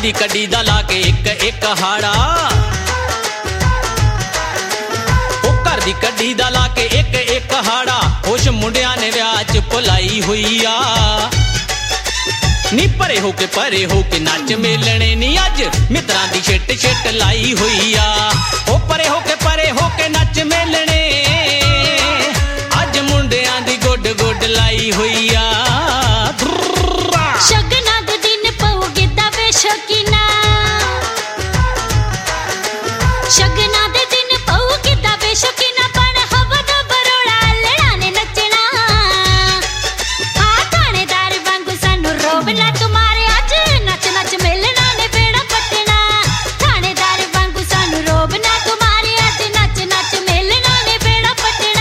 ਦੀ ਕੱਢੀ ਦਾ ਲਾ ਕੇ ਇੱਕ ਇੱਕ ਹਾੜਾ, ਉਹ ਘਰ ਦੀ ਕੱਢੀ ਦਾ ਲਾ ਕੇ ਇੱਕ ਇੱਕ ਹਾੜਾ, ਕੁਛ ਮੁੰਡਿਆਂ ਨੇ ਵਿਆਹ ਚ ਭੁਲਾਈ ਹੋਈ ਆ ਨੀ। ਪਰੇ ਹੋ ਕੇ ਨੱਚ ਮੇਲਣੇ ਨੀ ਅੱਜ ਮਿੱਤਰਾਂ ਦੀ ਛਿੱਟ ਛਿੱਟ ਲਾਈ ਹੋਈ ਆ। ਉਹ ਪਰੇ ਹੋ ਕੇ ਨੱਚ ਮੇਲਣੇ ਅੱਜ ਮੁੰਡਿਆਂ ਦੀ ਗੁੱਡ ਗੁੱਡ ਲਾਈ ਹੋਈ ਆ। ਸ਼ਗਨਾਂ ਦੇ ਦਿਨ ਪਊ ਗਿੱਧਾ ਵੇ ਸ਼ੌਕੀਨਾ, ਸ਼ਗਨਾਂ ਦੇ ਦਿਨ ਪਊ ਗਿੱਧਾ ਵੇ ਸ਼ੌਕੀਨਾ, ਬਣ ਹਵਾ ਦਾ ਬਰੋੜਾ ਲੜਾ ਨੇ ਨੱਚਣਾ। ਆ ਥਾਣੇਦਾਰ ਵਾਂਗੂ ਸਾਨੂੰ ਰੋਬ ਨਾ ਤੁਮਾਰੇ ਅੱਜ ਨੱਚ ਨੱਚ ਮੇਲਣਾ ਨੇ ਬੇੜਾ ਪੱਟਣਾ। ਥਾਣੇਦਾਰ ਵਾਂਗੂ ਸਾਨੂੰ ਰੋਬ ਨਾ ਤੁਮਾਰੇ ਅੱਜ ਨੱਚ ਨੱਚ ਮੇਲਣਾ ਨੇ ਬੇੜਾ ਪੱਟਣਾ।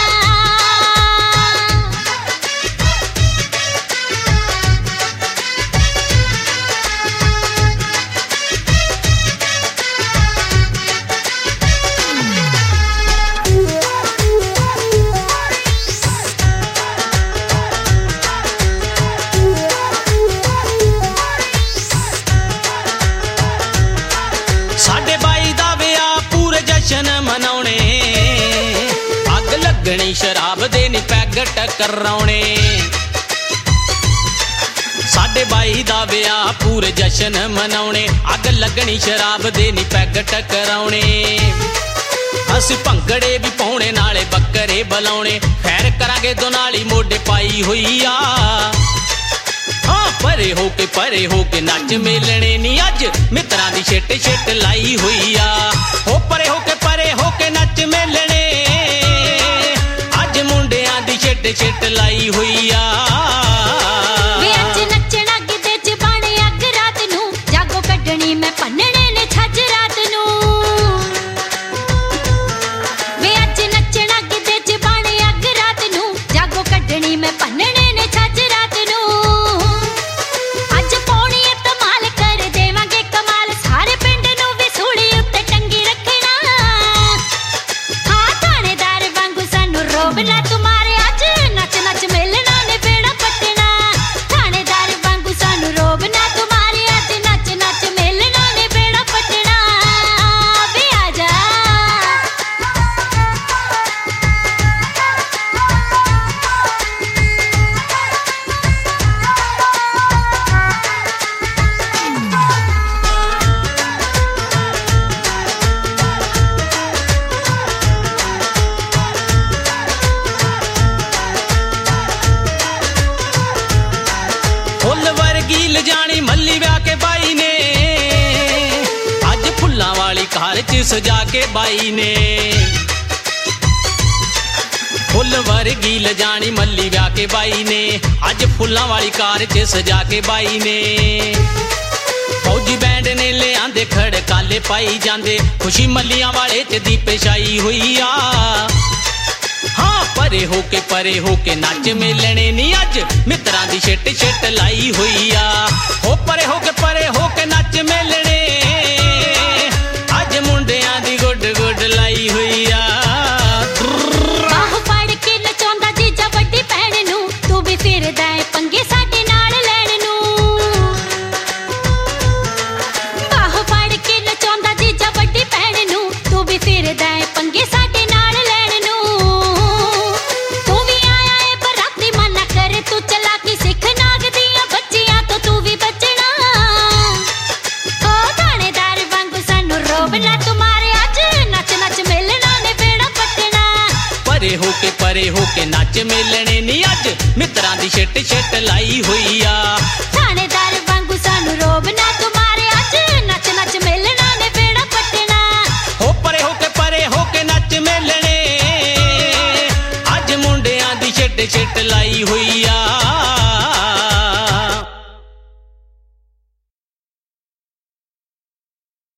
ਸਾਡੇ ਬਾਈ ਦਾ ਵਿਆਹ ਪੂਰੇ ਜਸ਼ਨ ਮਨਾਉਣੇ, ਅੱਗ ਲੱਗਣੀ ਸ਼ਰਾਬ ਦੇ ਨੀ ਪੈਗ ਟਕਰਾਉਣੇ। ਸਾਡੇ ਬਾਈ ਦਾ ਵਿਆਹ ਪੂਰੇ ਜਸ਼ਨ ਮਨਾਉਣੇ, ਅੱਗ ਲੱਗਣੀ ਸ਼ਰਾਬ ਦੇ ਨੀ ਪੈਗ ਟਕਰਾਉਣੇ। ਅਸੀਂ ਭੰਗੜੇ ਵੀ ਪਾਉਣੇ ਨਾਲੇ ਬੱਕਰੇ ਬੁਲਾਉਣੇ, ਖੈਰ ਕਰਾਂਗੇ ਦੋਨਾਲੀ ਮੋਢੇ ਪਾਈ ਹੋਈ ਆ। ਪਰੇ ਹੋ ਕੇ ਨੱਚ ਮੇਲਣੇ ਨੀ ਅੱਜ ਮਿੱਤਰਾਂ ਦੀ ਛਿੱਟ ਛਿੱਟ ਲਾਈ ਹੋਈ ਆ। ਹੋ ਪਰੇ ਹੋ ਕੇ ਨੱਚ ਮੇਲਣੇ ਅੱਜ ਮੁੰਡਿਆਂ ਦੀ ਛਿੱਟ ਛਿੱਟ ਲਾਈ ਹੋਈ ਆ। ਵੇ ਅੱਜ ਨੱਚਣਾ ਗਿੱਧੇ ਚ ਬਣ ਅੱਗ ਰਾਤ ਨੂੰ, ਜਾਗੋ ਕੱਢਣੀ ਮੈਂ ਭੰਨਣੇ ਨੇ ਛੱਜ ਰਾਤ ਨੂੰ। ਵੇ ਅੱਜ ਨੱਚਣਾ ਗਿੱਧੇ ਚ ਬਣ ਅੱਗ ਰਾਤ ਨੂੰ, ਜਾਗੋ ਕੱਢਣੀ ਮੈਂ ਭੰਨਣੇ ਨੇ ਛੱਜ ਰਾਤ ਨੂੰ। ਅੱਜ ਪੌਣੀ ਧਮਾਲ ਕਰ ਦੇਵਾਂਗੇ ਕਮਾਲ, ਸਾਰੇ ਪਿੰਡ ਨੂੰ ਵੀ ਸੂਲੀ ਉੱਤੇ ਟੰਗੀ ਰੱਖਣਾ। ਹਾਂ ਥਾਣੇਦਾਰ ਵਾਂਗੂ ਸਾਨੂੰ ਰੋਬ ਨਾ ਤੁਮਾਰੇ ਅੱਜ ਨੱਚ ਨੱਚ ਮੇਲਣਾ ਨੇ ਬੇੜਾ ਪੱਟਣਾ। ਥਾਣੇਦਾਰ ਵਾਂਗੂ ਸਾਨੂੰ ਰੋਬ ਨਾ ਤੁਮਾਰੇ ਅੱਜ ਨੱਚ ਨੱਚ ਮੇਲਣਾ ਨੇ ਬੇੜਾ ਪੱਟਣਾ। ਵੇ ਆ ਜਾ ਫੁੱਲ ਵਰਗੀ ਲਿਜਾਣੀ ਮੱਲੀ ਵਿਆਹ ਕੇ ਬਾਈ ਨੇ, ਅੱਜ ਫੁੱਲਾਂ ਵਾਲੀ ਕਾਰ ਚ ਸਜਾ ਕੇ ਬਾਈ ਨੇ। ਫੁੱਲ ਵਰਗੀ ਲਿਜਾਣੀ ਮੱਲੀ ਵਿਆਹ ਕੇ ਬਾਈ ਨੇ, ਅੱਜ ਫੁੱਲਾਂ ਵਾਲੀ ਕਾਰ ਚ ਸਜਾ ਕੇ ਬਾਈ ਨੇ। ਫੌਜੀ ਬੈਂਡ ਨੇ ਲਿਆਂਦੇ ਖੜਕਾਲੇ ਪਾਈ ਜਾਂਦੇ, ਖੁਸ਼ੀ ਮੱਲੀਆਂ ਵਾਲੇ ਚ ਦੀਪੇ ਛਾਈ ਹੋਈ ਆ। ਹਾਂ ਪਰੇ ਹੋ ਕੇ ਨੱਚ ਮੇਲਣੇ ਨੀ ਅੱਜ ਮਿੱਤਰਾਂ ਦੀ ਛਿੱਟ ਛਿੱਟ ਲਾਈ ਹੋਈ ਆ। ਹੋ ਪਰੇ ਹੋ ਕੇ ਨੱਚ ਮੇਲਣੇ ਅੱਜ ਮੁੰਡਿਆਂ ਦੀ ਗੁੱਡ ਗੁੱਡ ਲਾਈ ਹੋਈ ਆ। ਬਾਹੋਂ ਫੜ ਕੇ ਨਚਾਉਂਦਾ ਜੀਜਾ ਵੱਡੀ ਭੈਣ ਨੂੰ, ਤੂੰ ਵੀ ਫਿਰਦਾ ਏ ਪੰਗੇ ਸਾਡੇ ਨਾਲ ਲੈਣ ਨੂੰ। ਬਾਹੋਂ ਫੜ ਕੇ ਨਚਾਉਂਦਾ ਜੀਜਾ ਵੱਡੀ ਭੈਣ ਨੂੰ, ਤੂੰ ਵੀ ਫਿਰਦਾ ਏ ਪੰਗੇ ਸਾਡੇ ਨਾਲ ਲੈਣ ਨੂੰ। ਤੂੰ ਵੀ ਆਇਆ ਏ ਬਰਾਤੀ ਮਨਾ ਕਰੇ ਤੂੰ ਚਲਾਕੀ ਸਿੱਖ, ਨਾਗ ਦੀਆਂ ਬੱਚੀਆਂ ਤੋਂ ਤੂੰ ਵੀ ਬਚਣਾ। ਓ ਥਾਣੇਦਾਰ ਵਾਂਗੂ ਸਾਨੂੰ ਰੋਬ ਨਾ ਤੁਮਾਰੇ ਅੱਜ ਨੱਚ ਨੱਚ ਮੇਲਣਾ ਨੇ ਬੇੜਾ ਪੱਟਣਾ। ਪਰੇ ਹੋ ਕੇ ਨੱਚ ਮੇਲਣੇ ਨੀ ਅੱਜ ਮਿੱਤਰਾਂ ਦੀ ਛਿੱਟ ਛਿੱਟ ਲਾਈ ਹੋਈ ਆ। ਥਾਣੇਦਾਰ ਵਾਂਗੂ ਸਾਨੂੰ ਰੋਬ ਨਾ ਤੁਮਾਰੇ ਅੱਜ ਨੱਚ ਨੱਚ ਮੇਲਣਾ ਨੇ ਬੇੜਾ ਪੱਟਣਾ। ਹੋ ਪਰੇ ਹੋ ਕੇ ਨੱਚ ਮੇਲਣੇ ਅੱਜ ਮੁੰਡਿਆਂ ਦੀ ਛਿੱਟ ਛਿੱਟ ਲਾਈ ਹੋਈ ਆ।